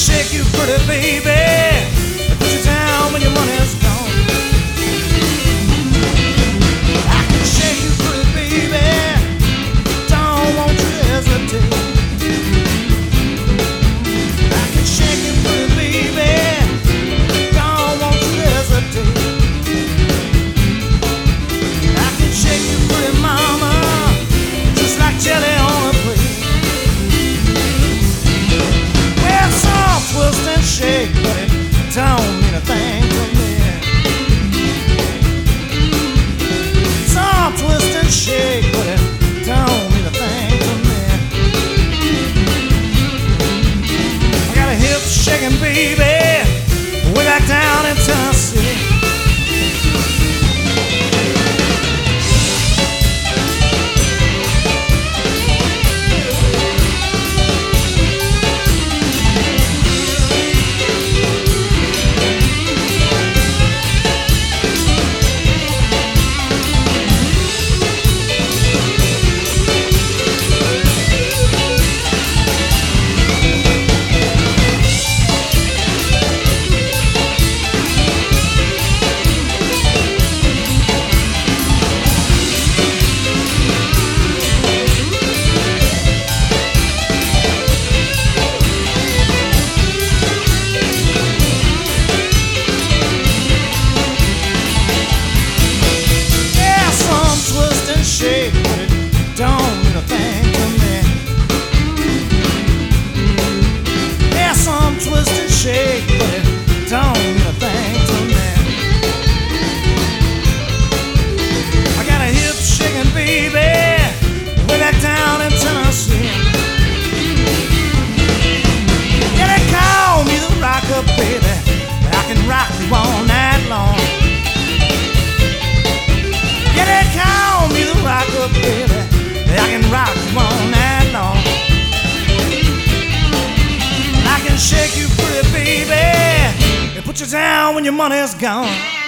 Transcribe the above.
shake you pretty, baby. Put you down when your money's gone. I can shake you pretty, baby. Don't want you to hesitate. I can shake you pretty, baby. Don't want you to hesitate. I can shake you pretty, mama, just like jelly on a plate. Well, soft, twist and shake, but it don't mean a thing to me. Soft, twist and shake, but it don't mean a thing to me. I got a hip shaking baby way back down in Tennessee. Shake, but it don't mean a thing to me. Yeah, some twist and shake, but it don't mean a thing to me. I got a hip shaking baby way back down in Tennessee. Yeah, they call me the rocker, baby. I can rock you all night long. Yeah, they call me the rocker, baby. I can rock you all night long. I can shake you pretty, baby, and put you down when your money's gone.